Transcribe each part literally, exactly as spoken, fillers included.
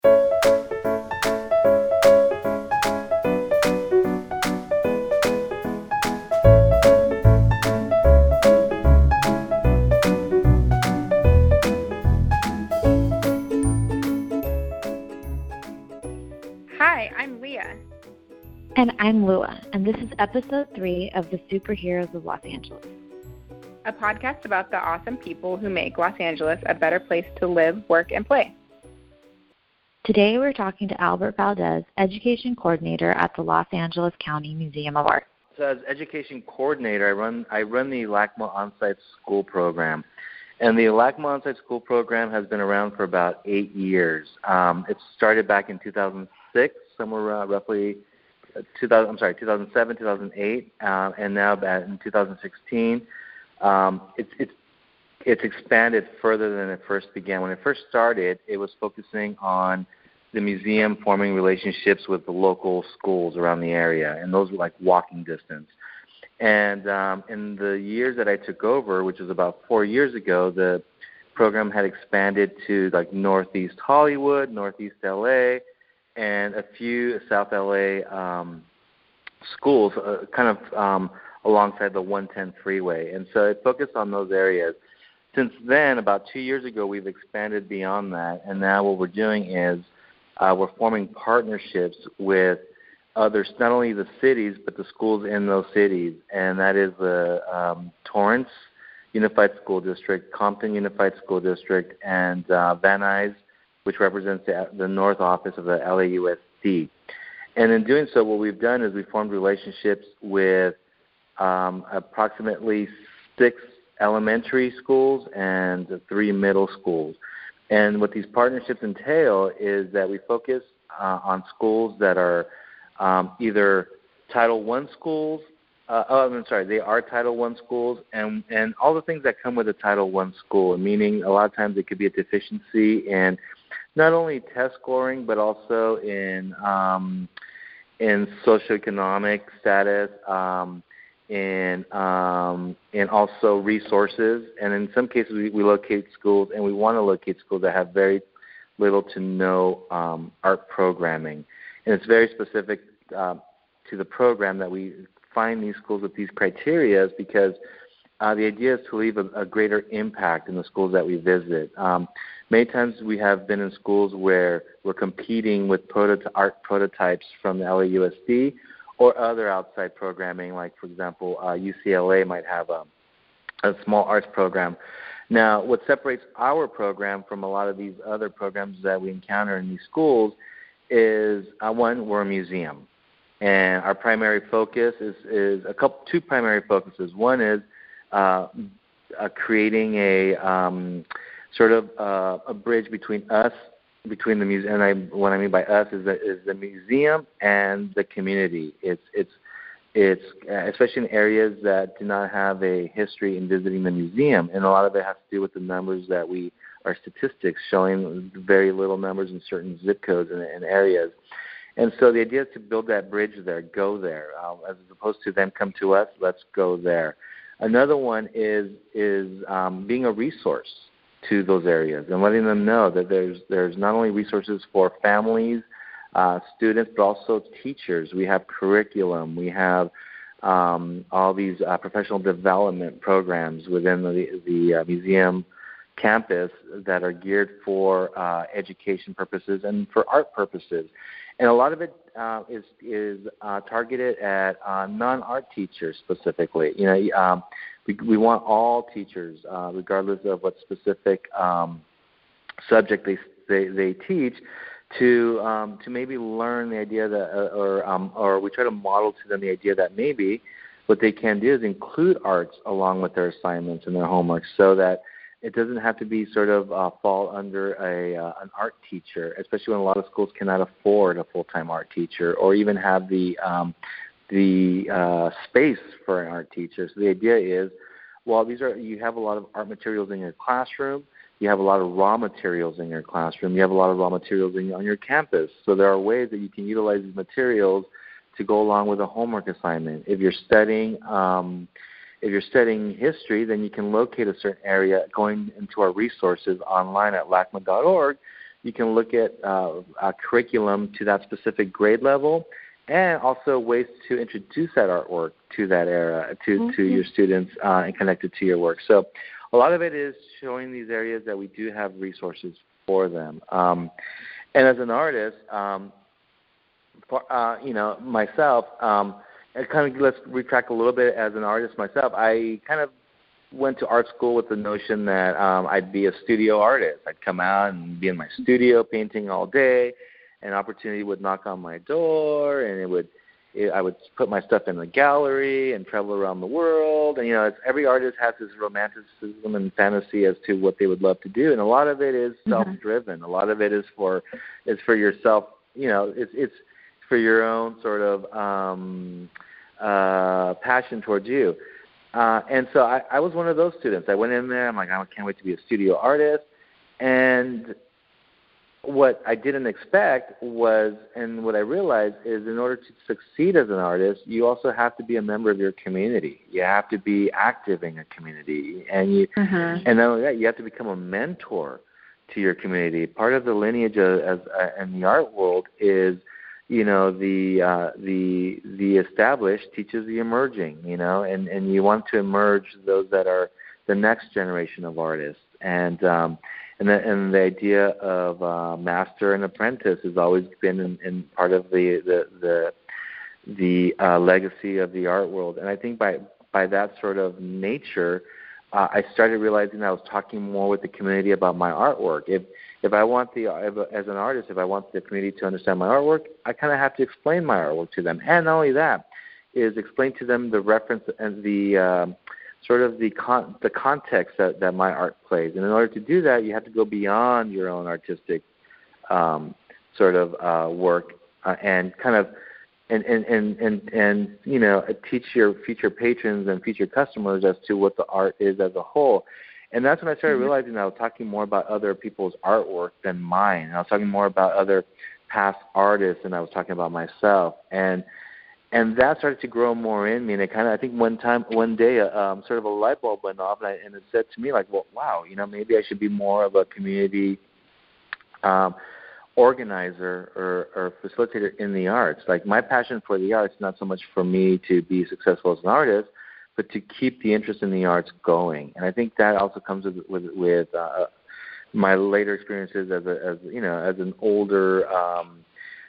Hi, I'm Leah. And I'm Lua, and this is episode three of The Superheroes of Los Angeles, A podcast about the awesome people who make Los Angeles a better place to live, work, and play. Today we're talking to Albert Valdez, Education Coordinator at the Los Angeles County Museum of Art. So as Education Coordinator, I run I run the LACMA On-Site School Program. And the LACMA On-Site School Program has been around for about eight years. Um, it started back in two thousand six, somewhere uh, roughly two thousand. I'm sorry, two thousand seven, two thousand eight, uh, and now in two thousand sixteen, um, it's it's it's expanded further than it first began. When it first started, it was focusing on the museum forming relationships with the local schools around the area, and those were like walking distance. And um, in the years that I took over, which was about four years ago, the program had expanded to like Northeast Hollywood, Northeast L A, and a few South L A um, schools, uh, kind of um, alongside the one ten freeway. And so it focused on those areas. Since then, about two years ago, we've expanded beyond that, and now what we're doing is uh, we're forming partnerships with others, not only the cities, but the schools in those cities, and that is the um, Torrance Unified School District, Compton Unified School District, and uh, Van Nuys, which represents the, the North Office of the L A U S D. And in doing so, what we've done is we formed relationships with um, approximately six elementary schools and three middle schools. And what these partnerships entail is that we focus uh, on schools that are um, either Title One schools, uh, oh, I'm sorry, they are Title One schools, and, and all the things that come with a Title One school, meaning a lot of times it could be a deficiency in not only test scoring, but also in um, in socioeconomic status, um, in um, and also resources. And in some cases, we, we locate schools, and we want to locate schools that have very little to no um, art programming. And it's very specific uh, to the program that we find these schools with these criteria, because uh, the idea is to leave a, a greater impact in the schools that we visit. Um, many times we have been in schools where we're competing with proto- art prototypes from the L A U S D or other outside programming, like, for example, uh, U C L A might have a, a small arts program. Now, what separates our program from a lot of these other programs that we encounter in these schools is, uh, one, we're a museum. And our primary focus is, is a couple, two primary focuses. One is uh, uh, creating a um, sort of uh, a bridge between us, between the museum, and I, what I mean by us is the, is the museum and the community. It's it's it's especially in areas that do not have a history in visiting the museum, and a lot of it has to do with the numbers that we, our statistics showing very little numbers in certain zip codes and, and areas. And so the idea is to build that bridge there, go there, uh, as opposed to them come to us, let's go there. Another one is is um, being a resource to those areas and letting them know that there's there's not only resources for families, uh, students, but also teachers. We have curriculum. We have um, all these uh, professional development programs within the, the uh, museum campus that are geared for uh, education purposes and for art purposes. And a lot of it uh, is is uh, targeted at uh, non-art teachers specifically. You know, um, we we want all teachers, uh, regardless of what specific um, subject they they, they teach, to um, to maybe learn the idea that, uh, or um, or we try to model to them the idea that maybe what they can do is include arts along with their assignments and their homework, so that it doesn't have to be sort of uh, fall under a uh, an art teacher, especially when a lot of schools cannot afford a full-time art teacher or even have the um, the uh, space for an art teacher. So the idea is, well, these are you have a lot of art materials in your classroom, you have a lot of raw materials in your classroom, you have a lot of raw materials in, on your campus. So there are ways that you can utilize these materials to go along with a homework assignment. If you're studying um, If you're studying history, then you can locate a certain area going into our resources online at lacma dot org You can look at uh, a curriculum to that specific grade level, and also ways to introduce that artwork to that era, to, mm-hmm. to your students uh, and connect it to your work. So a lot of it is showing these areas that we do have resources for them. Um, and as an artist, um, for, uh, you know, myself, um, and kind of let's retract a little bit as an artist myself, I kind of went to art school with the notion that um, I'd be a studio artist. I'd come out and be in my studio painting all day. An opportunity would knock on my door, and it would, it, I would put my stuff in the gallery and travel around the world. And you know, it's, every artist has this romanticism and fantasy as to what they would love to do, and a lot of it is mm-hmm. self-driven. A lot of it is for, is for yourself. You know, it's it's for your own sort of um, uh, passion towards you. Uh, and so I, I was one of those students. I went in there. I'm like, I can't wait to be a studio artist, and what I didn't expect was, and what I realized is, in order to succeed as an artist, you also have to be a member of your community. You have to be active in a community, and you, mm-hmm. and not only that, you have to become a mentor to your community. Part of the lineage of, as uh, in the art world is, you know, the uh, the the established teaches the emerging. You know, and and you want to emerge those that are the next generation of artists, and um, And the, and the idea of uh, master and apprentice has always been in, in part of the the the, the uh, legacy of the art world. And I think by by that sort of nature, uh, I started realizing I was talking more with the community about my artwork. If if I want the if, as an artist, if I want the community to understand my artwork, I kind of have to explain my artwork to them. And not only that, is explain to them the reference and the um, sort of the con- the context that, that my art plays. And in order to do that, you have to go beyond your own artistic um, sort of uh, work uh, and kind of and and, and, and and you know teach your future patrons and future customers as to what the art is as a whole. And that's when I started realizing that I was talking more about other people's artwork than mine. And I was talking more about other past artists than I was talking about myself. And And that started to grow more in me, and it kind of, I think one time, one day, um, sort of a light bulb went off, and, I, and it said to me, like, well, wow, you know, maybe I should be more of a community um, organizer or, or facilitator in the arts. Like, my passion for the arts is not so much for me to be successful as an artist, but to keep the interest in the arts going. And I think that also comes with with, with uh, my later experiences as a, as you know, as an older um,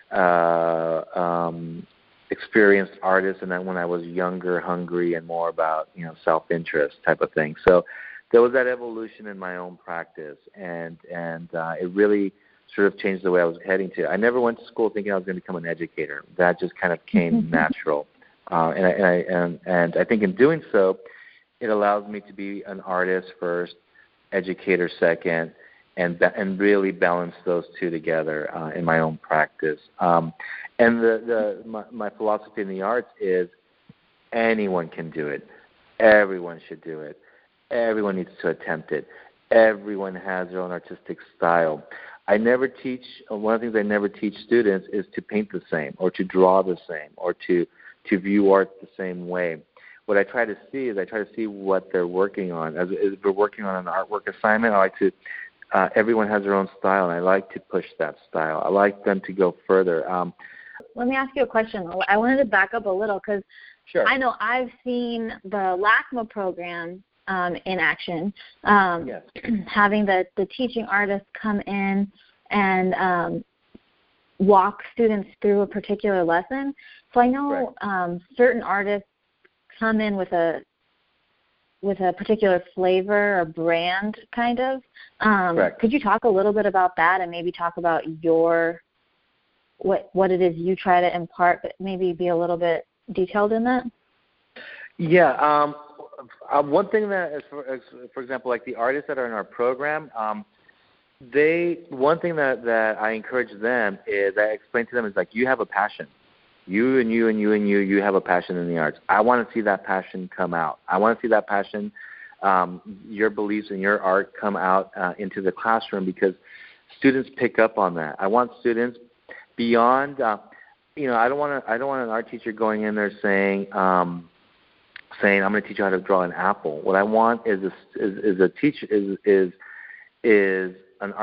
uh, um, experienced artist, and then when I was younger, hungry, and more about, you know, self-interest type of thing. So there was that evolution in my own practice, and and uh, it really sort of changed the way I was heading to. I never went to school thinking I was going to become an educator. That just kind of came natural, uh, and, I, and, I, and and I think in doing so, it allows me to be an artist first, educator second, and and really balance those two together uh, in my own practice. Um, and the, the my, my philosophy in the arts is anyone can do it. Everyone should do it. Everyone needs to attempt it. Everyone has their own artistic style. I never teach, one of the things I never teach students is to paint the same or to draw the same or to, to view art the same way. What I try to see is I try to see what they're working on. As if we're working on an artwork assignment, I like to Uh, everyone has their own style, and I like to push that style. I like them to go further. Um, Let me ask you a question. I wanted to back up a little because sure. I know I've seen the LACMA program um, in action, um, yes. having the, the teaching artists come in and um, walk students through a particular lesson. So I know right. um, certain artists come in with a with a particular flavor or brand, kind of. Um, could you talk a little bit about that and maybe talk about your what what it is you try to impart, but maybe be a little bit detailed in that? Yeah. Um, uh, one thing that, is for, for example, like the artists that are in our program, um, they one thing that, that I encourage them is I explain to them is like, you have a passion. You and you and you and you, you have a passion in the arts. I want to see that passion come out. I want to see that passion, um, your beliefs and your art come out uh, into the classroom because students pick up on that. I want students beyond, uh, you know, I don't want to. I don't want an art teacher going in there saying, um, saying, "I'm going to teach you how to draw an apple." What I want is a, is, is a teacher is is is an art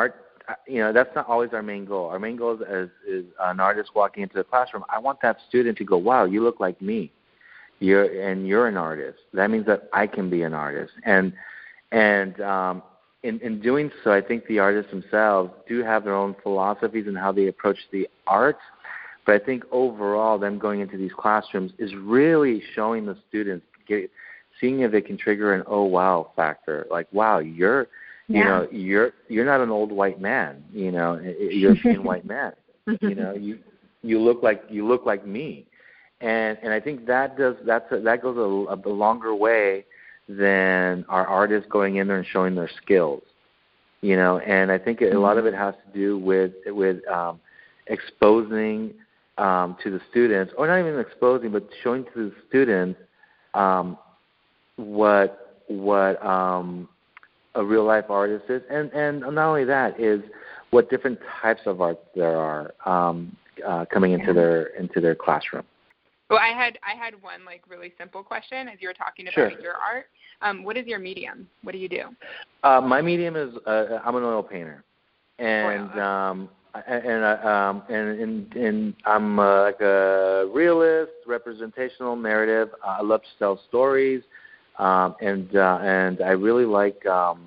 you know, that's not always our main goal. Our main goal is, is, is an artist walking into the classroom. I want that student to go, wow, you look like me. You're and you're an artist. That means that I can be an artist. And and um, in in doing so, I think the artists themselves do have their own philosophies and how they approach the art. But I think overall, them going into these classrooms is really showing the students, get, seeing if it can trigger an oh wow factor. Like, wow, you're you yeah. know you're you're not an old white man. You know, you're a European white man. You know, you you look like you look like me. And and I think that does that's a, that goes a, a longer way than our artists going in there and showing their skills, you know. And I think a lot of it has to do with with um, exposing um, to the students, or not even exposing, but showing to the students um, what what um, a real life artist is, and and not only that is what different types of art there are um, uh, coming into yeah. their into their classroom. Well, I had I had one like really simple question as you were talking about sure. your art. Um, what is your medium? What do you do? Uh, my medium is uh, I'm an oil painter, and oil. um, and uh, um, and, and and I'm uh, like a realist, representational narrative. Uh, I love to tell stories, um, and uh, and I really like um,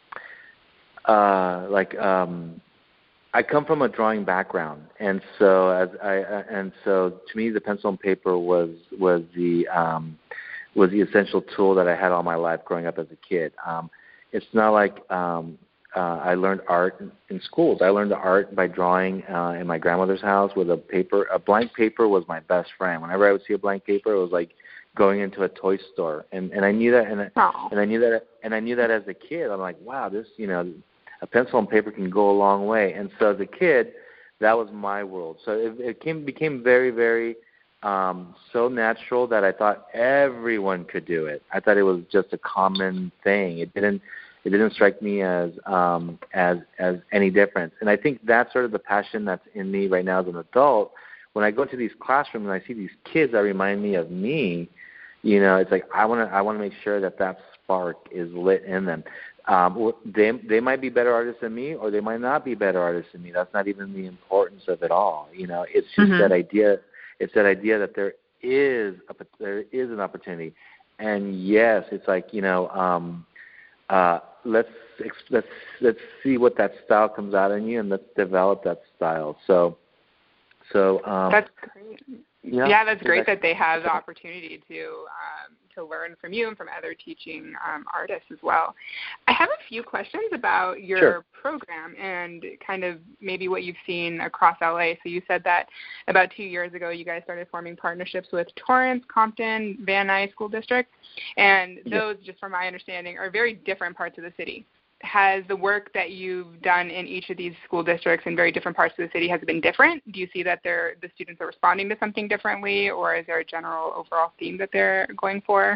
uh, like. Um, I come from a drawing background, and so as I and so to me, the pencil and paper was was the um, was the essential tool that I had all my life growing up as a kid. Um, it's not like um, uh, I learned art in, in schools. I learned the art by drawing uh, in my grandmother's house with a paper. A blank paper was my best friend. Whenever I would see a blank paper, it was like going into a toy store, and and I knew that, and I, and I knew that, and I knew that as a kid. I'm like, wow, this you know. A pencil and paper can go a long way. And so as a kid, that was my world. So it, it came, became very, very um, so natural that I thought everyone could do it. I thought it was just a common thing. It didn't it didn't strike me as um, as as any different. And I think that's sort of the passion that's in me right now as an adult. When I go into these classrooms and I see these kids that remind me of me, you know, it's like I want to I want to make sure that that spark is lit in them. Um, they they might be better artists than me, or they might not be better artists than me. That's not even the importance of it all. You know, it's just mm-hmm. that idea. It's that idea that there is a, there is an opportunity, and yes, it's like you know, um, uh, let's let's let's see what that style comes out in you, and let's develop that style. So, so um, that's great. Yeah, yeah that's great that they have the opportunity to um, to learn from you and from other teaching um, artists as well. I have a few questions about your sure. program and kind of maybe what you've seen across L A. So you said that about two years ago you guys started forming partnerships with Torrance, Compton, Van Nuys School District, and those, yes. just from my understanding, are very different parts of the city. Has the work that you've done in each of these school districts in very different parts of the city, has it been different? Do you see that they're, the students are responding to something differently, or is there a general overall theme that they're going for?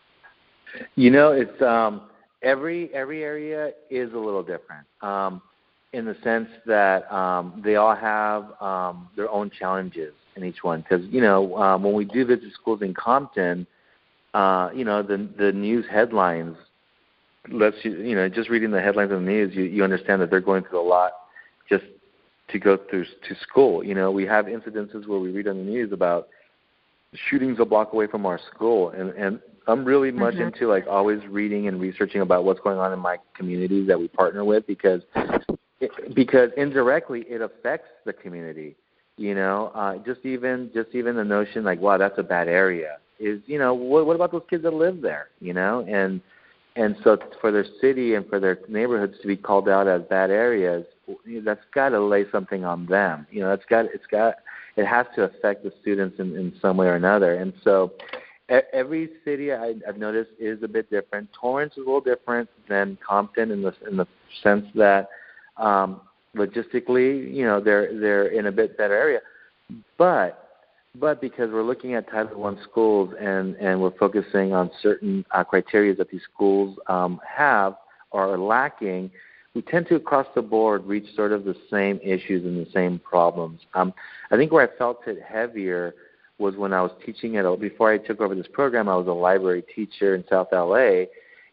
You know, it's um, every every area is a little different um, in the sense that um, they all have um, their own challenges in each one. Because, you know, um, when we do visit schools in Compton, uh, you know, the the news headlines, Let's you know, just reading the headlines on the news, you, you understand that they're going through a lot just to go through to school. You know, we have incidences where we read on the news about shootings a block away from our school, and and I'm really much mm-hmm. into like always reading and researching about what's going on in my communities that we partner with, because it, because indirectly it affects the community. You know, uh, just even just even the notion like, wow, that's a bad area is, you know, what what about those kids that live there? You know, and And so for their city and for their neighborhoods to be called out as bad areas, that's got to lay something on them. You know, it's got, it's got, it has to affect the students in, in some way or another. And so every city I, I've noticed is a bit different. Torrance is a little different than Compton in the in the sense that um, logistically, you know, they're they're in a bit better area, but. But because we're looking at Title one schools and, and we're focusing on certain uh, criteria that these schools um, have or are lacking, we tend to, across the board, reach sort of the same issues and the same problems. Um, I think where I felt it heavier was when I was teaching at, before I took over this program, I was a library teacher in South L A,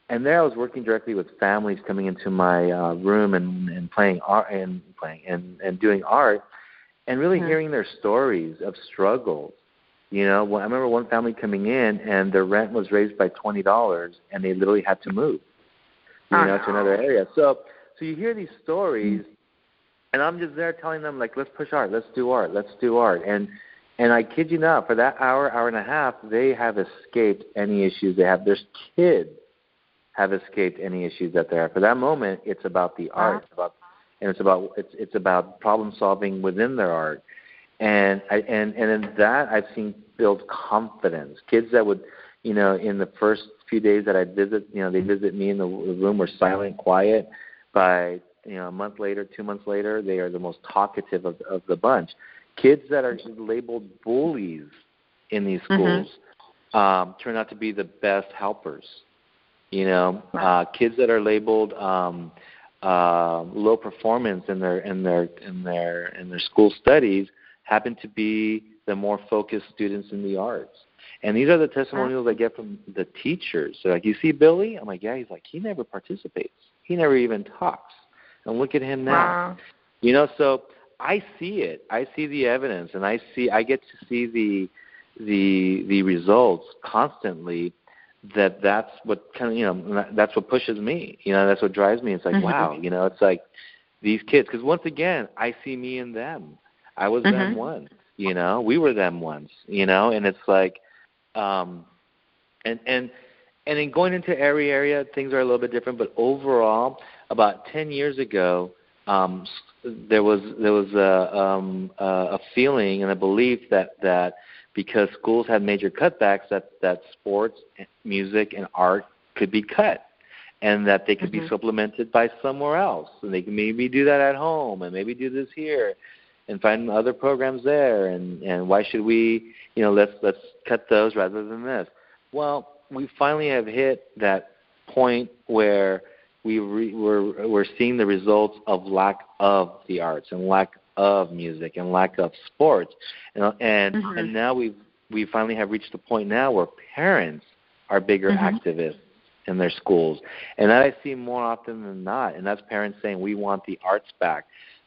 and there I was working directly with families coming into my uh, room and, and playing art and playing and, and doing art, and really mm-hmm. hearing their stories of struggles. You know, I remember one family coming in and their rent was raised by twenty dollars, and they literally had to move, you oh, know, no. to another area. So, so you hear these stories, mm-hmm. and I'm just there telling them, like, let's push art, let's do art, let's do art, and and I kid you not, for that hour, hour and a half, they have escaped any issues they have. There's kids have escaped any issues that they have. For that moment, it's about the art, it's about, and it's about it's it's about problem solving within their art. And I, and and in that I've seen build confidence. Kids that would, you know, in the first few days that I'd visit, you know, they visit me in the room were silent, quiet. By you know a month later, two months later, they are the most talkative of of the bunch. Kids that are labeled bullies in these schools mm-hmm. um, turn out to be the best helpers. You know, uh, kids that are labeled um, uh, low performance in their in their in their in their school studies happen to be the more focused students in the arts. And these are the testimonials I get from the teachers. So like, you see Billy? I'm like, yeah. He's like, he never participates. He never even talks. And look at him now. Wow. You know, so I see it. I see the evidence, and I see. I get to see the the the results constantly. That that's what kind of you know that's what pushes me. You know, that's what drives me. It's like, mm-hmm. wow. You know, it's like these kids. Because once again, I see me in them. I was mm-hmm. them once, you know. We were them once, you know. And it's like, um, and and and in going into every area, things are a little bit different. But overall, about ten years ago, um, there was there was a um, a feeling and a belief that that because schools had major cutbacks, that that sports, music, and art could be cut, and that they could mm-hmm. be supplemented by somewhere else, and they can maybe do that at home, and maybe do this here, and find other programs there, and, and why should we, you know, let's let's cut those rather than this. Well, we finally have hit that point where we re, we're we're seeing the results of lack of the arts and lack of music and lack of sports, and and, mm-hmm. and now we we finally have reached the point now where parents are bigger mm-hmm. activists in their schools, and that I see more often than not, and that's parents saying we want the arts back.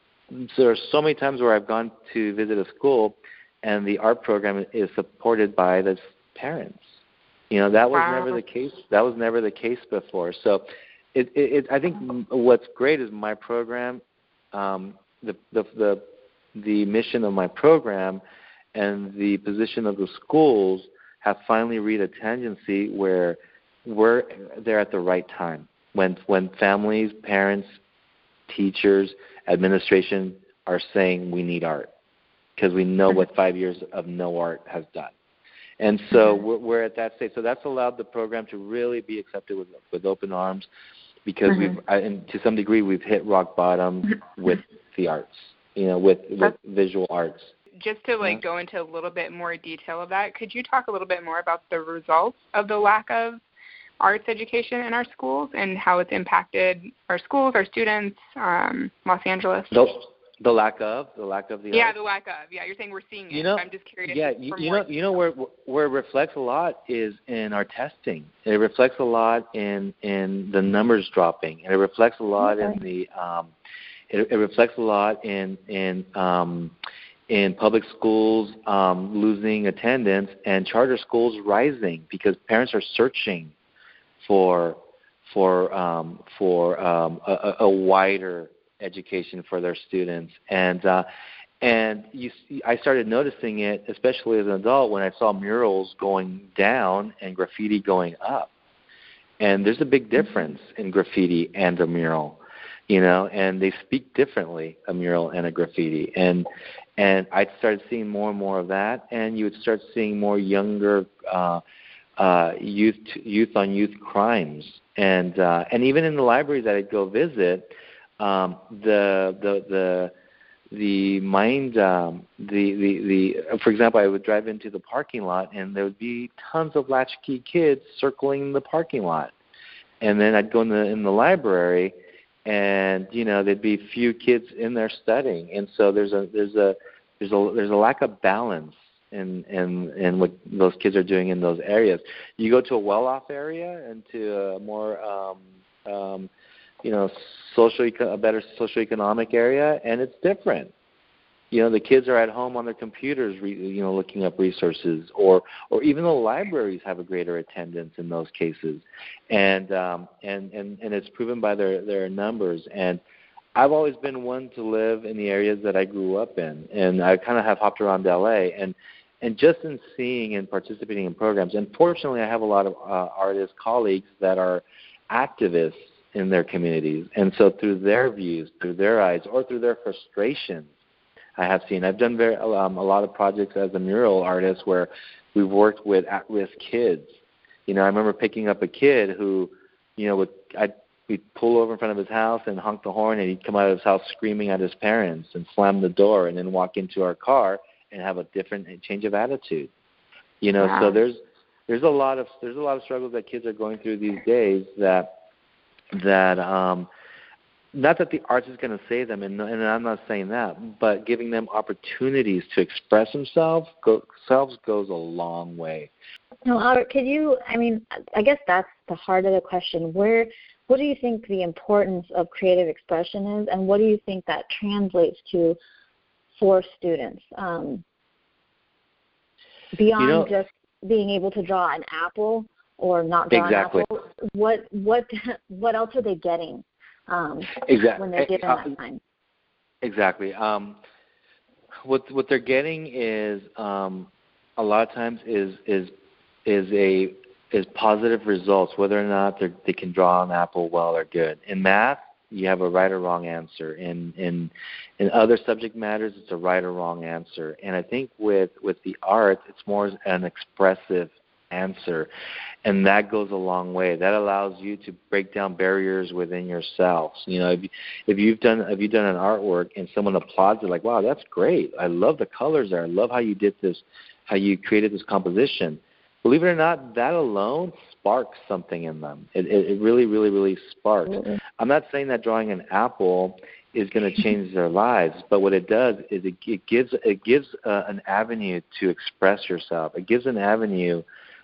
So there are so many times where I've gone to visit a school, and the art program is supported by the parents. You know, that was wow. never the case. That was never the case before. So, it, it, it I think what's great is my program, um, the, the the the mission of my program, and the position of the schools have finally reached a tangency where we're there at the right time. When when families, parents, teachers, administration are saying we need art because we know what five years of no art has done. And so we're, we're at that stage. So that's allowed the program to really be accepted with, with open arms because mm-hmm. we've, and to some degree, we've hit rock bottom with the arts, you know, with, with visual arts. Just to like yeah. go into a little bit more detail of that, could you talk a little bit more about the results of the lack of arts education in our schools and how it's impacted our schools, our students, um, Los Angeles? The, the lack of, the lack of the yeah, arts. the lack of. Yeah, you're saying we're seeing it. You know, I'm just curious. Yeah, you, you know, you know where where it reflects a lot is in our testing. It reflects a lot in in the numbers dropping, and it reflects a lot okay. in the. Um, it, it reflects a lot in in. Um, in public schools um, losing attendance and charter schools rising because parents are searching for for um, for um, a, a wider education for their students, and uh, and you see, I started noticing it, especially as an adult, when I saw murals going down and graffiti going up, and there's a big difference in graffiti and a mural, you know, and they speak differently, a mural and a graffiti, and and I started seeing more and more of that, and you would start seeing more younger. Uh, Uh, youth youth on youth crimes, and uh, and even in the libraries that I'd go visit, um, the the the the mind um, the, the the for example, I would drive into the parking lot and there would be tons of latchkey kids circling the parking lot, and then I'd go in the in the library, and you know there'd be few kids in there studying, and so there's a there's a there's a there's a lack of balance and and and what those kids are doing in those areas. You go to a well-off area and to a more um, um, you know social a better socioeconomic area, and it's different. You know, the kids are at home on their computers, re, you know, looking up resources, or or even the libraries have a greater attendance in those cases, and um, and and and it's proven by their their numbers. And I've always been one to live in the areas that I grew up in, and I kind of have hopped around L A, and and just in seeing and participating in programs. And fortunately, I have a lot of uh, artist colleagues that are activists in their communities, and so through their views, through their eyes, or through their frustrations, I have seen. I've done very, um, a lot of projects as a mural artist where we've worked with at-risk kids. You know, I remember picking up a kid who, you know, would I'd we'd pull over in front of his house and honk the horn, and he'd come out of his house screaming at his parents and slam the door, and then walk into our car and have a different change of attitude. You know, wow. so there's there's a lot of there's a lot of struggles that kids are going through these days that that um, not that the arts is going to save them, and, and I'm not saying that, but giving them opportunities to express themselves go, selves goes a long way. No, Albert, could you? I mean, I guess that's the heart of the question. Where What do you think the importance of creative expression is, and what do you think that translates to for students um, beyond you know, just being able to draw an apple or not draw exactly. an apple? What what what else are they getting um, exactly. when they're given uh, that time? Exactly. Um, what what they're getting is um, a lot of times is is is a is positive results, whether or not they can draw an apple well or good. In math, you have a right or wrong answer. In in in other subject matters, it's a right or wrong answer. And I think with, with the arts, it's more an expressive answer, and that goes a long way. That allows you to break down barriers within yourself. You know, if, you, if you've done if you've done an artwork and someone applauds it, like, wow, that's great. I love the colors there. I love how you did this, how you created this composition. Believe it or not, that alone sparks something in them. It, it, it really, really, really sparks. Mm-hmm. I'm not saying that drawing an apple is going to change their lives, but what it does is it, it gives it gives uh, an avenue to express yourself. It gives an avenue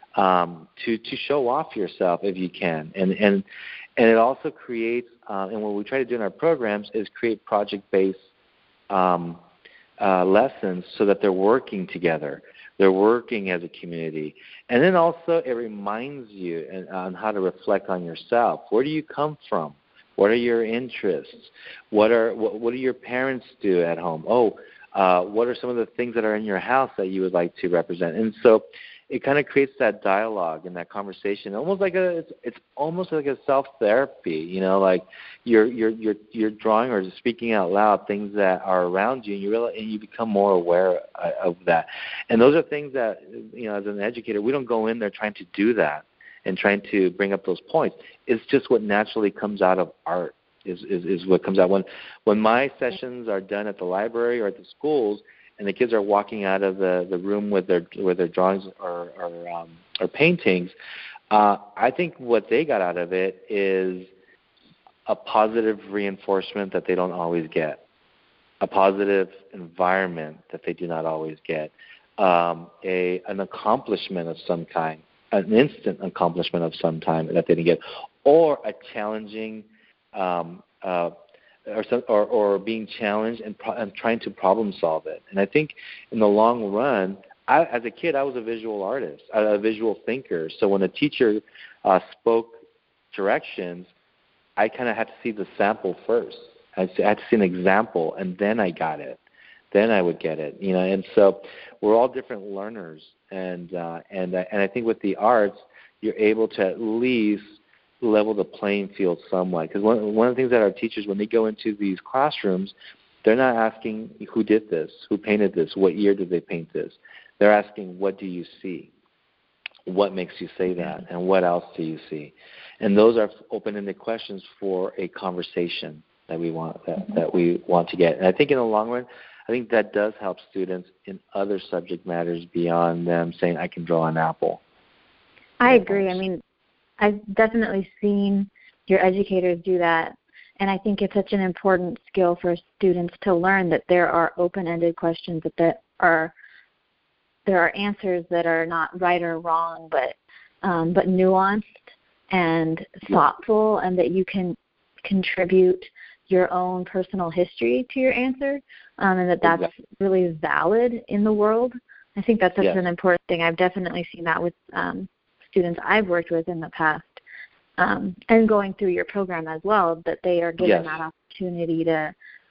um, to to show off yourself if you can, and and and it also creates. Uh, and what we try to do in our programs is create project-based um, uh, lessons so that they're working together. They're working as a community. And then also it reminds you on how to reflect on yourself. Where do you come from? What are your interests? What are what, what do your parents do at home? Oh, uh, what are some of the things that are in your house that you would like to represent? And so it kind of creates that dialogue and that conversation, almost like a it's, it's almost like a self therapy. You know, like you're you're you're you're drawing or speaking out loud things that are around you, and you realize, and you become more aware of that. And those are things that, you know, as an educator, we don't go in there trying to do that and trying to bring up those points. It's just what naturally comes out of art. Is, is is what comes out when when my sessions are done at the library or at the schools, and the kids are walking out of the, the room with their with their drawings or or, um, or paintings. Uh, I think what they got out of it is a positive reinforcement that they don't always get, a positive environment that they do not always get, um, a an accomplishment of some kind, an instant accomplishment of some kind that they didn't get, or a challenging. Um, uh, Or, some, or or being challenged and, pro- and trying to problem solve it. And I think in the long run, I, as a kid, I was a visual artist, a visual thinker. So when a teacher uh, spoke directions, I kind of had to see the sample first. I had to see an example, and then I got it. Then I would get it. You know, and so we're all different learners. And uh, and and I think with the arts, you're able to at least level the playing field somewhat. Because one, one of the things that our teachers, when they go into these classrooms, they're not asking who did this, who painted this, what year did they paint this. They're asking, what do you see? What makes you say that? And what else do you see? And those are open-ended questions for a conversation that we want that, that we want to get. And I think in the long run, I think that does help students in other subject matters beyond them saying, I can draw an apple. I agree. I mean, I've definitely seen your educators do that, and I think it's such an important skill for students to learn that there are open-ended questions that, that are there are answers that are not right or wrong, but um, but nuanced and thoughtful, and that you can contribute your own personal history to your answer, um, and that that's exactly. really valid in the world. I think that's such yes. an important thing. I've definitely seen that with um, students I've worked with in the past, um, and going through your program as well, that they are given yes. that opportunity to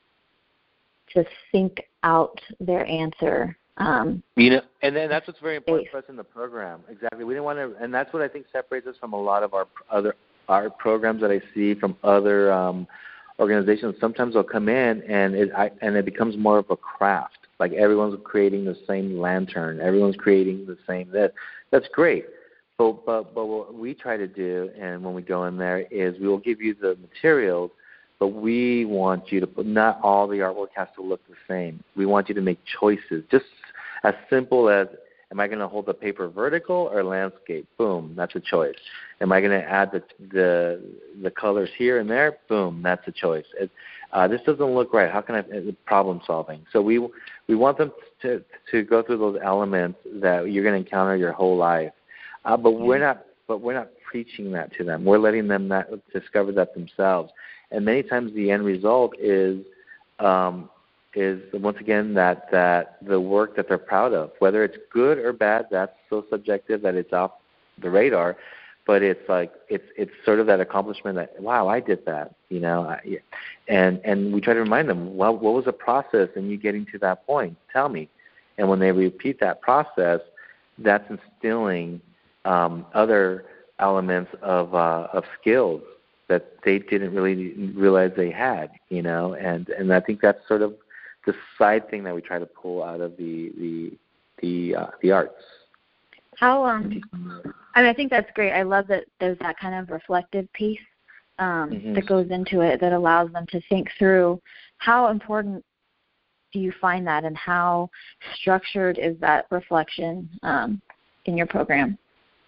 to think out their answer. Um, you know, and then that's what's very important for us in the program. Exactly. We didn't want to, and that's what I think separates us from a lot of our other our programs that I see from other um, organizations. Sometimes they'll come in and it I, and it becomes more of a craft. Like everyone's creating the same lantern, everyone's creating the same this. That's great. But but but what we try to do, and when we go in there, is we will give you the materials. But we want you to put, not all the artwork has to look the same. We want you to make choices, just as simple as, am I going to hold the paper vertical or landscape? Boom, that's a choice. Am I going to add the the the colors here and there? Boom, that's a choice. It, uh, this doesn't look right. How can I, problem solving. So we we want them to to go through those elements that you're going to encounter your whole life. Uh, but we're not but we're not preaching that to them. We're letting them not discover that themselves. And many times the end result is, um, is once again that, that the work that they're proud of, whether it's good or bad, that's so subjective that it's off the radar. But it's like it's it's sort of that accomplishment that, wow, I did that, you know. I, and and we try to remind them, well, what was the process in you getting to that point? Tell me. And when they repeat that process, that's instilling um, other elements of uh, of skills that they didn't really realize they had, you know, and, and I think that's sort of the side thing that we try to pull out of the the the, uh, the arts. How um, I mean, I think that's great. I love that there's that kind of reflective piece um, mm-hmm. that goes into it that allows them to think through. How important do you find that, and how structured is that reflection um, in your program?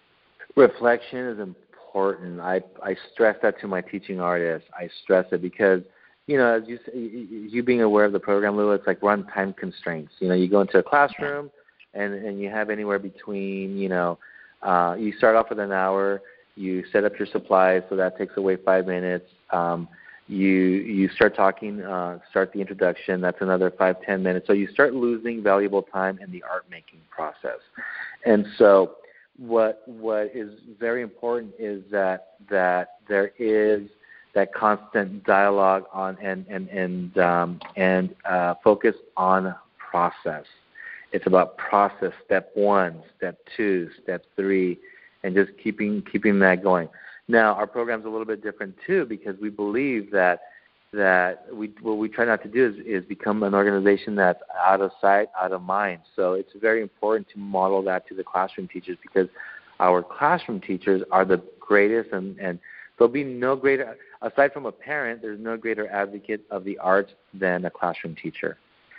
Reflection is important. Important. I I stress that to my teaching artists. I stress it because, you know, as you you being aware of the program, Lou, it's like we're on time constraints. You know, you go into a classroom, and and you have anywhere between, you know, uh, you start off with an hour. You set up your supplies, so that takes away five minutes. Um, you you start talking, uh, start the introduction. That's another five ten minutes. So you start losing valuable time in the art making process, and so. What what is very important is that that there is that constant dialogue on and and and um, and uh, focus on process. It's about process. Step one, step two, step three, and just keeping keeping that going. Now our program's a little bit different too because we believe that that we what we try not to do is, is become an organization that's out of sight, out of mind. So it's very important to model that to the classroom teachers because our classroom teachers are the greatest, and, and there'll be no greater, aside from a parent, there's no greater advocate of the arts than a classroom teacher.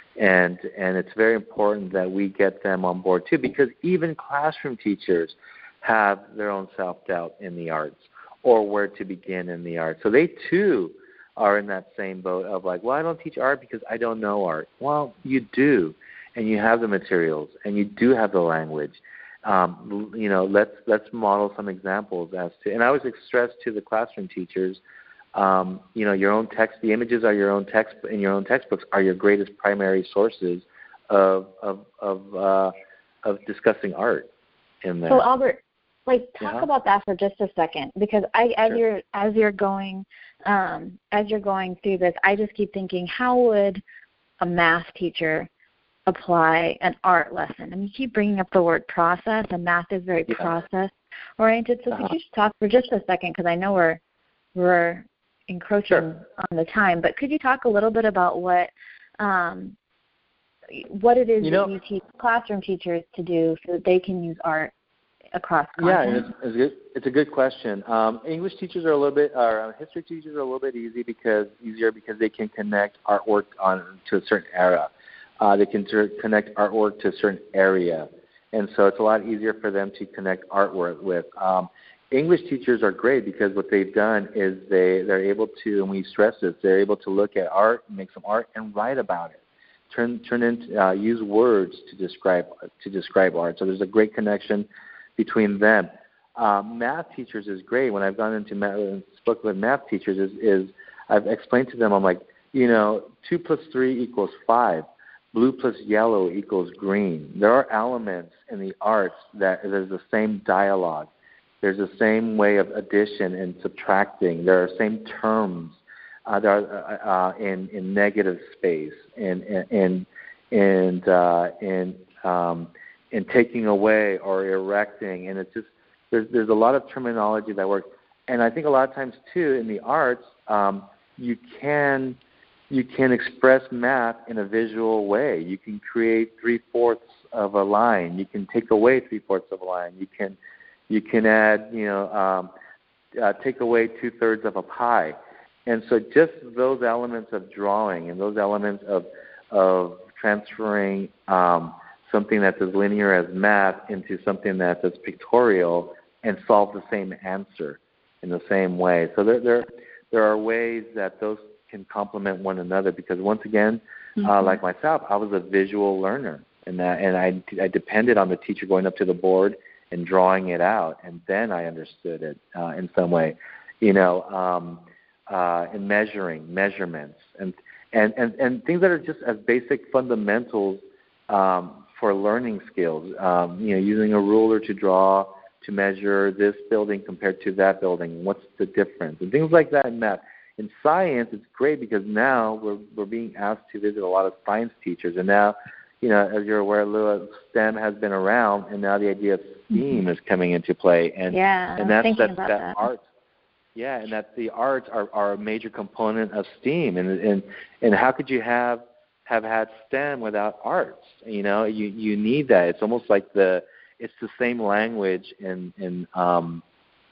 And and it's very important that we get them on board too because even classroom teachers have their own self-doubt in the arts or where to begin in the arts. So they too are in that same boat of like, well, I don't teach art because I don't know art. Well, you do, and you have the materials, and you do have the language. Um, you know, let's let's model some examples as to, and I always stress to the classroom teachers, um, you know, your own text, the images are your own text, in your own textbooks are your greatest primary sources of of of, uh, of discussing art in there. So Albert, like talk yeah. about that for just a second because I, as sure. you're as you're going. Um, as you're going through this, I just keep thinking, how would a math teacher apply an art lesson? And you keep bringing up the word process, and math is very yeah. process-oriented. So uh-huh. could you just talk for just a second, because I know we're we're encroaching sure. on the time, but could you talk a little bit about what um, what it is you know, that you teach classroom teachers to do so that they can use art across content? Yeah, it's, it's, good. It's a good question. Um, English teachers are a little bit, or history teachers are a little bit easy because easier because they can connect artwork on to a certain era. Uh, they can ter- connect artwork to a certain area, and so it's a lot easier for them to connect artwork with. Um, English teachers are great because what they've done is they they're able to, and we stress this, they're able to look at art, make some art, and write about it. turn turn into uh, use words to describe to describe art. So there's a great connection between them. Uh, math teachers is great. When I've gone into math and spoken with math teachers, is, is I've explained to them, I'm like, you know, two plus three equals five. Blue plus yellow equals green. There are elements in the arts that there's the same dialogue. There's the same way of addition and subtracting. There are same terms. Uh, there are uh, uh, in in negative space and and and uh, in um, in taking away or erecting, and it's just there's there's a lot of terminology that works. And I think a lot of times too in the arts, um, you can. You can express math in a visual way. You can create three-fourths of a line. You can take away three-fourths of a line. You can, you can add, you know, um, uh, take away two-thirds of a pie. And so just those elements of drawing and those elements of of transferring um, something that's as linear as math into something that's as pictorial and solve the same answer in the same way. So there there there are ways that those can complement one another, because once again, mm-hmm. uh, like myself, I was a visual learner, and that, and I, I depended on the teacher going up to the board and drawing it out, and then I understood it uh, in some way, you know, um, uh, and measuring, measurements, and, and, and, and things that are just as basic fundamentals um, for learning skills, um, you know, using a ruler to draw, to measure this building compared to that building, what's the difference, and things like that in math. In science, it's great because now we're we're being asked to visit a lot of science teachers, and now, you know, as you're aware, Lua, STEM has been around, and now the idea of STEAM mm-hmm. is coming into play, and yeah, and that's that, that, that arts, yeah, and that the arts are, are a major component of STEAM, and and and how could you have have had STEM without arts? You know, you you need that. It's almost like the it's the same language in in um,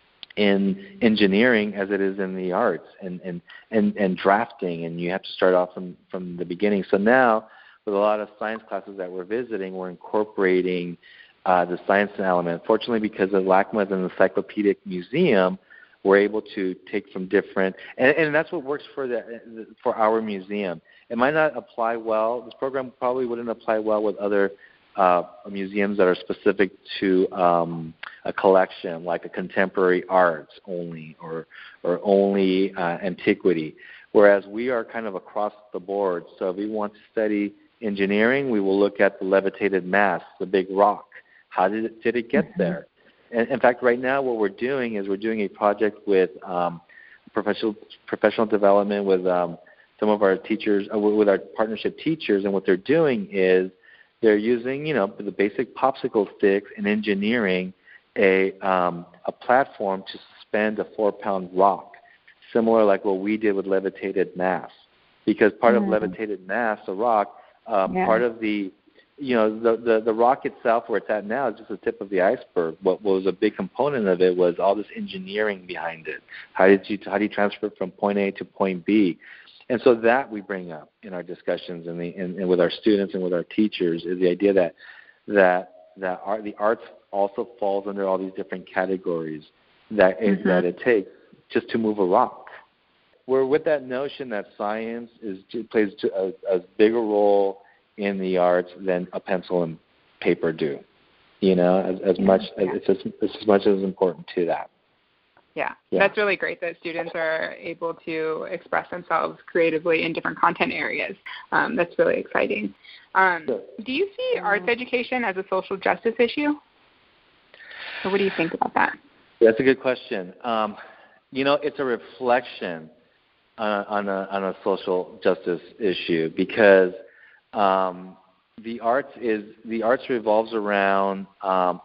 in engineering as it is in the arts and, and, and, and drafting, and you have to start off from, from the beginning. So now, with a lot of science classes that we're visiting, we're incorporating uh, the science element. Fortunately, because of LACMA is an encyclopedic museum, we're able to take from different, and, and that's what works for the for our museum. It might not apply well. This program probably wouldn't apply well with other uh, museums that are specific to um, a collection, like a contemporary arts only, or or only uh, antiquity. Whereas we are kind of across the board. So if we want to study engineering, we will look at the levitated mass, the big rock. How did it, did it get mm-hmm. there? And in fact, right now what we're doing is we're doing a project with um, professional professional development with um, some of our teachers, uh, with our partnership teachers, and what they're doing is they're using, you know, the basic popsicle sticks in engineering, a um, a platform to suspend a four-pound rock, similar like what we did with levitated mass. Because part mm. of levitated mass, the rock, um, yeah. part of the, you know, the, the the rock itself where it's at now is just the tip of the iceberg. What was a big component of it was all this engineering behind it. How did you how do you transfer from point A to point B? And so that we bring up in our discussions and, the, and, and with our students and with our teachers is the idea that that that art, the arts also falls under all these different categories that it, mm-hmm. that it takes just to move a rock. We're with that notion that science is plays a, a bigger role in the arts than a pencil and paper do. You know, as, as yeah. much as it's as, it's as much as important to that. Yeah. yeah, that's really great that students are able to express themselves creatively in different content areas. Um, that's really exciting. Um, sure. Do you see arts education as a social justice issue? Or what do you think about that? That's a good question. Um, you know, it's a reflection on a, on a, on a social justice issue because um, the arts is the arts revolves around um,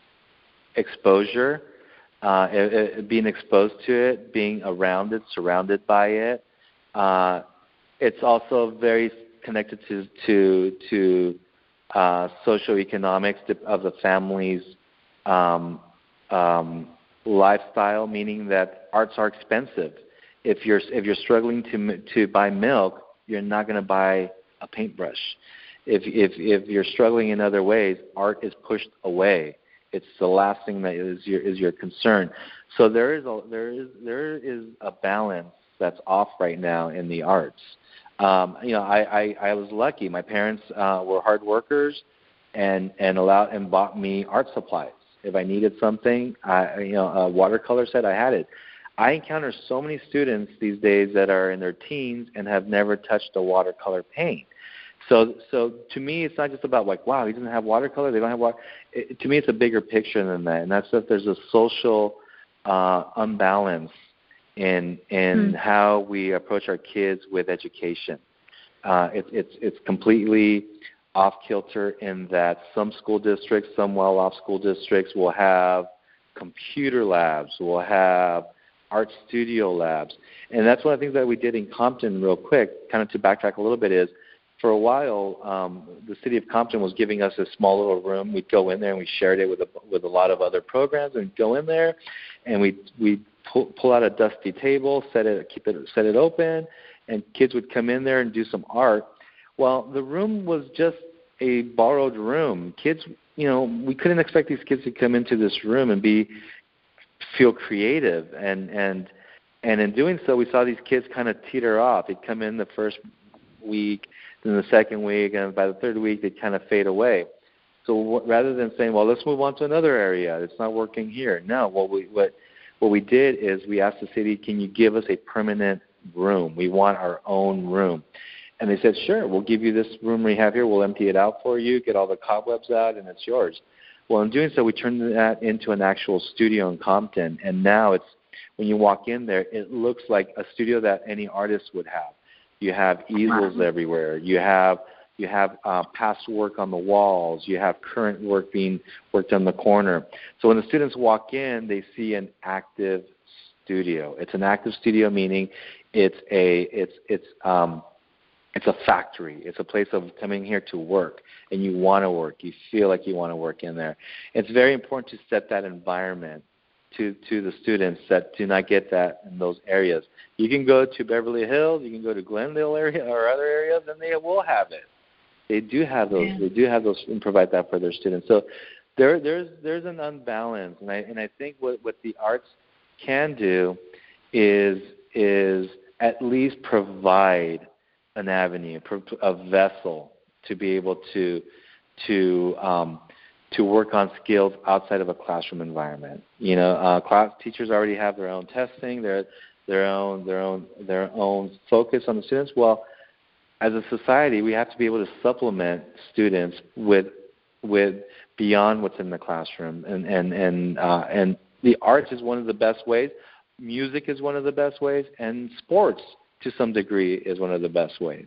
exposure. Uh, it, it, being exposed to it, being around it, surrounded by it. Uh, it's also very connected to to, to uh, socioeconomics of the family's um, um, lifestyle, meaning that arts are expensive. If you're if you're struggling to to buy milk, you're not going to buy a paintbrush. If if if you're struggling in other ways, art is pushed away. It's the last thing that is your is your concern. So there is a there is there is a balance that's off right now in the arts. Um, you know, I, I, I was lucky. My parents uh, were hard workers and, and allowed and bought me art supplies. If I needed something, I, you know, a watercolor set, I had it. I encounter so many students these days that are in their teens and have never touched a watercolor paint. So, so to me, it's not just about like, wow, he doesn't have watercolor. They don't have water. It, to me, it's a bigger picture than that, and that's that there's a social uh, unbalance in in mm. how we approach our kids with education. Uh, it, it's it's completely off kilter in that some school districts, some well-off school districts, will have computer labs, will have art studio labs, and that's one of the things that we did in Compton. Real quick, kind of to backtrack a little bit, is for a while, um, the city of Compton was giving us a small little room. We'd go in there and we shared it with a, with a lot of other programs, and go in there, and we we pull, pull out a dusty table, set it, keep it, set it open, and kids would come in there and do some art. Well, the room was just a borrowed room. Kids, you know, we couldn't expect these kids to come into this room and be feel creative, and and and in doing so, we saw these kids kind of teeter off. They'd come in the first week, then the second week, and by the third week, they'd kind of fade away. So w- rather than saying, well, let's move on to another area, it's not working here. No, what we what what we did is we asked the city, can you give us a permanent room? We want our own room. And they said, sure, we'll give you this room we have here. We'll empty it out for you, get all the cobwebs out, and it's yours. Well, in doing so, we turned that into an actual studio in Compton, and now it's when you walk in there, it looks like a studio that any artist would have. You have easels wow. everywhere. You have you have uh, past work on the walls. You have current work being worked on the corner. So when the students walk in, they see an active studio. It's an active studio, meaning it's a it's it's um, it's a factory. It's a place of coming here to work, and you want to work. You feel like you want to work in there. It's very important to set that environment to, to the students that do not get that in those areas. You can go to Beverly Hills, you can go to Glendale area or other areas, and they will have it. They do have those. Yeah. They do have those and provide that for their students. So there, there's there's an unbalance, and I and I think what, what the arts can do is is at least provide an avenue, a vessel to be able to to um, to work on skills outside of a classroom environment. You know, uh, class teachers already have their own testing, their their own their own their own focus on the students. Well, as a society, we have to be able to supplement students with with beyond what's in the classroom, and and and uh, and the arts is one of the best ways. Music is one of the best ways, and sports to some degree is one of the best ways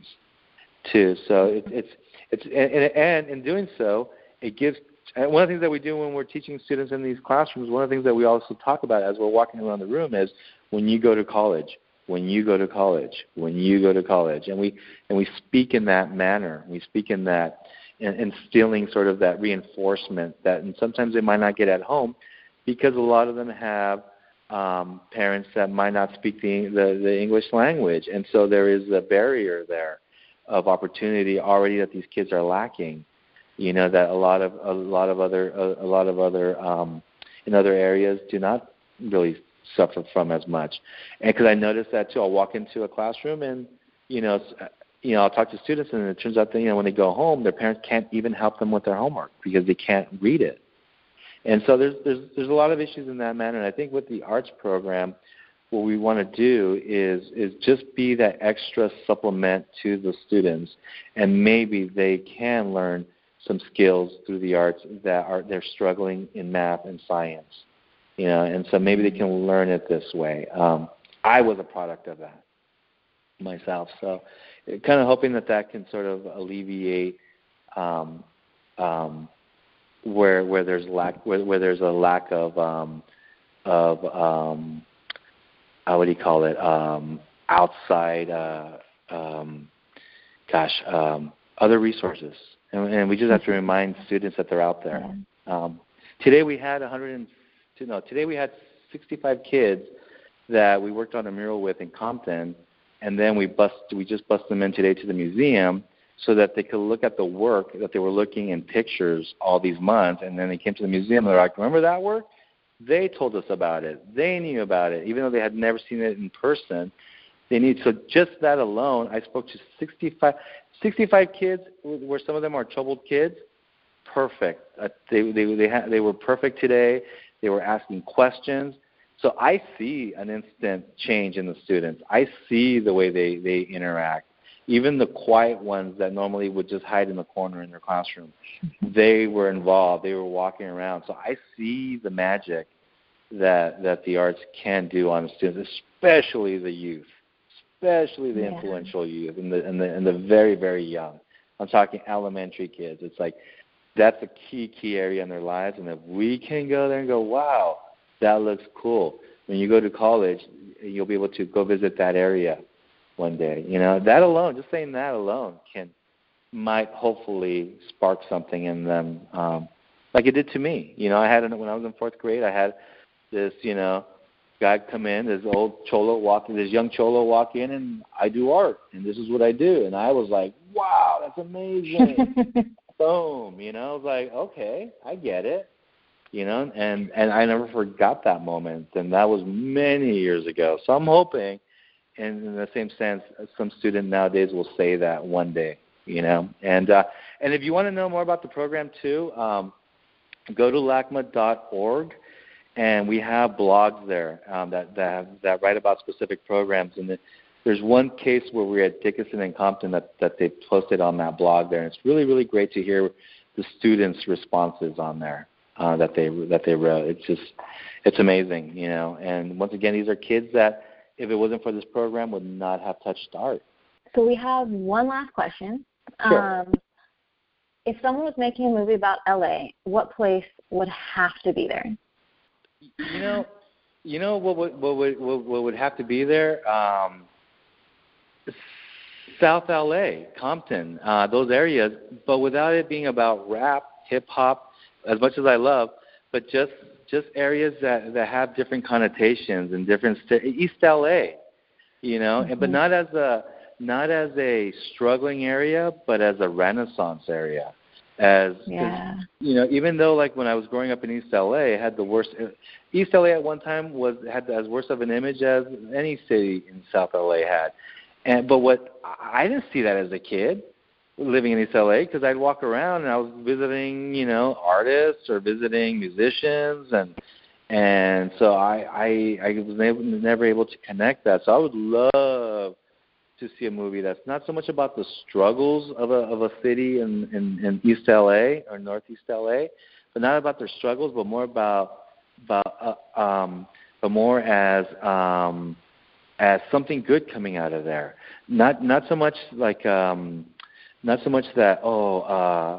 too. So it, it's it's and, and in doing so, it gives. And one of the things that we do when we're teaching students in these classrooms, one of the things that we also talk about as we're walking around the room is when you go to college, when you go to college, when you go to college, and we and we speak in that manner. We speak in that, and instilling sort of that reinforcement that, and sometimes they might not get at home, because a lot of them have um, parents that might not speak the, the the English language, and so there is a barrier there of opportunity already that these kids are lacking. You know, that a lot of a lot of other a, a lot of other um, in other areas do not really suffer from as much. And because I noticed that too, I'll walk into a classroom and you know, you know, I'll talk to students, and it turns out that you know when they go home, their parents can't even help them with their homework because they can't read it. And so there's there's there's a lot of issues in that manner. And I think with the arts program, what we want to do is is just be that extra supplement to the students, and maybe they can learn some skills through the arts that are they're struggling in math and science, you know, and so maybe they can learn it this way. Um, I was a product of that myself, so kind of hoping that that can sort of alleviate um, um, where where there's lack where, where there's a lack of um, of um, uh, what do you call it um, outside uh, um, gosh um, other resources. And we just have to remind students that they're out there. Um, today we had one hundred, no, today we had sixty-five kids that we worked on a mural with in Compton, and then we bust, we just busted them in today to the museum so that they could look at the work that they were looking in pictures all these months, and then they came to the museum and they're like, remember that work? They told us about it. They knew about it, even though they had never seen it in person. they need. So just that alone, I spoke to sixty-five, sixty-five kids, where some of them are troubled kids. Perfect. Uh, they they they, ha- they were perfect today. They were asking questions. So I see an instant change in the students. I see the way they, they interact. Even the quiet ones that normally would just hide in the corner in their classroom, they were involved. They were walking around. So I see the magic that that the arts can do on the students, especially the youth, especially the yeah. influential youth and the, and the and the very, very young. I'm talking elementary kids. It's like that's a key, key area in their lives. And if we can go there and go, wow, that looks cool. When you go to college, you'll be able to go visit that area one day. You know, that alone, just saying that alone can might hopefully spark something in them, um, like it did to me. You know, I had when I was in fourth grade, I had this, you know, guy come in, this old cholo walk, this young cholo walk in, and I do art, and this is what I do, and I was like, wow, that's amazing. Boom, you know, I was like, okay, I get it. You know, and, and I never forgot that moment, and that was many years ago. So I'm hoping, and in the same sense, some student nowadays will say that one day, you know. And uh, and if you want to know more about the program too, um, go to L A C M A dot org, and we have blogs there um, that that, have, that write about specific programs. And the, there's one case where we're at Dickinson and Compton that, that they posted on that blog there, and it's really, really great to hear the students' responses on there. Uh, that they that they wrote. It's just it's amazing, you know. And once again, these are kids that, if it wasn't for this program, would not have touched art. So we have one last question. Sure. Um, if someone was making a movie about L A, what place would have to be there? You know, you know what would what would what, what would have to be there? Um, South L A, Compton, uh, those areas, but without it being about rap, hip hop. As much as I love, but just just areas that, that have different connotations and different st- East L A, you know, mm-hmm. and, but not as a not as a struggling area, but as a Renaissance area. As yeah. you know, even though like when I was growing up in East L A, it had the worst. East L A at one time was had as worse of an image as any city in South L A had, and but what I didn't see that as a kid living in East L A, because I'd walk around and I was visiting, you know, artists or visiting musicians, and and so I I, I was never, never able to connect that. So I would love to see a movie that's not so much about the struggles of a of a city in, in, in East L A or Northeast L A, but not about their struggles, but more about about uh, um, but more as um, as something good coming out of there. Not not so much like. Um, Not so much that, oh, uh,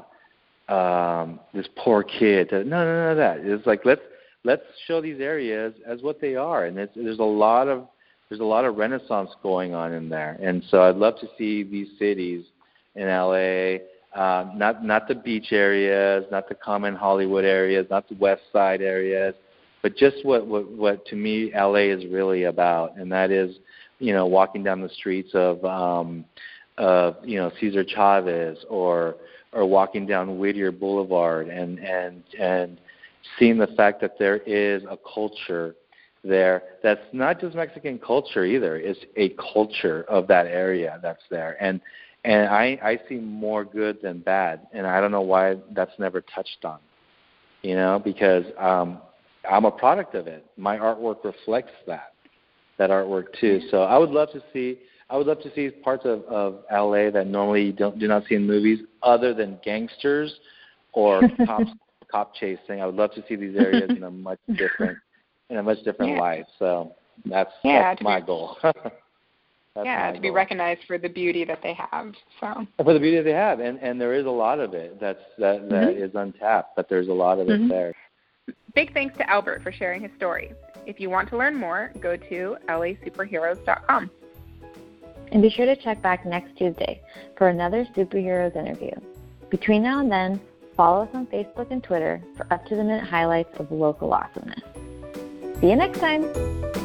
um, this poor kid. No, no, no, that. It's like let's let's show these areas as what they are, and it's, there's a lot of there's a lot of Renaissance going on in there, and so I'd love to see these cities in L A, uh, not not the beach areas, not the common Hollywood areas, not the West Side areas, but just what what, what to me L A is really about, and that is, you know, walking down the streets of um, of you know Cesar Chavez, or or walking down Whittier Boulevard, and and and seeing the fact that there is a culture there that's not just Mexican culture either. It's a culture of that area that's there, and and I I see more good than bad, and I don't know why that's never touched on, you know, because um, I'm a product of it. My artwork reflects that that artwork too. So I would love to see. I would love to see parts of, of L A that normally you don't do not see in movies, other than gangsters or cops, cop chasing. I would love to see these areas in a much different, in a much different yeah. light. So that's yeah, that's my be, goal. that's yeah, my to be goal. recognized for the beauty that they have. So for the beauty that they have, and and there is a lot of it that's that that mm-hmm. is untapped, but there's a lot of mm-hmm. it there. Big thanks to Albert for sharing his story. If you want to learn more, go to L A superheroes dot com. And be sure to check back next Tuesday for another Superheroes interview. Between now and then, follow us on Facebook and Twitter for up-to-the-minute highlights of local awesomeness. See you next time!